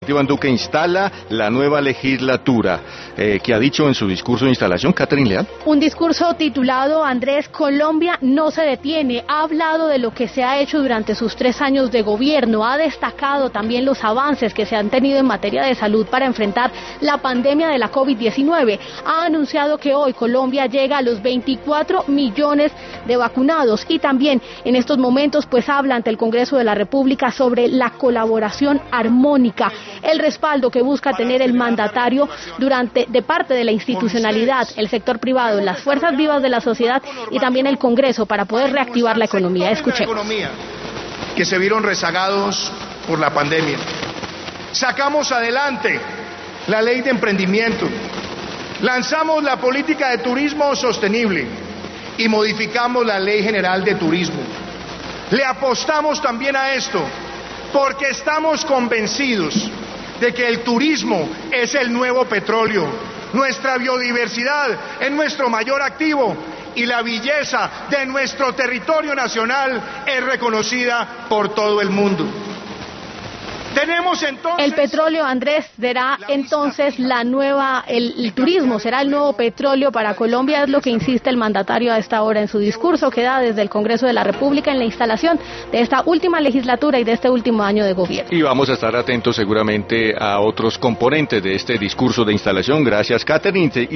Iván Duque instala la nueva legislatura. ¿Qué ha dicho en su discurso de instalación, Catherine Leal? Un discurso titulado Andrés, Colombia no se detiene. Ha hablado de lo que se ha hecho durante sus 3 años de gobierno. Ha destacado también los avances que se han tenido en materia de salud para enfrentar la pandemia de la COVID-19. Ha anunciado que hoy Colombia llega a los 24 millones de vacunados y también en estos momentos pues habla ante el Congreso de la República sobre la colaboración armónica, el respaldo que busca tener el mandatario de parte de la institucionalidad, el sector privado, las fuerzas vivas de la sociedad y también el Congreso para poder reactivar la economía. Escuchemos. Que se vieron rezagados por la pandemia. Sacamos adelante la ley de emprendimiento, lanzamos la política de turismo sostenible y modificamos la ley general de turismo. Le apostamos también a esto porque estamos convencidos de que el turismo es el nuevo petróleo, nuestra biodiversidad es nuestro mayor activo y la belleza de nuestro territorio nacional es reconocida por todo el mundo. Tenemos entonces... El petróleo, Andrés, será entonces el turismo será el nuevo petróleo para Colombia, es lo que insiste el mandatario a esta hora en su discurso que da desde el Congreso de la República en la instalación de esta última legislatura y de este último año de gobierno. Y vamos a estar atentos seguramente a otros componentes de este discurso de instalación. Gracias, Catherine.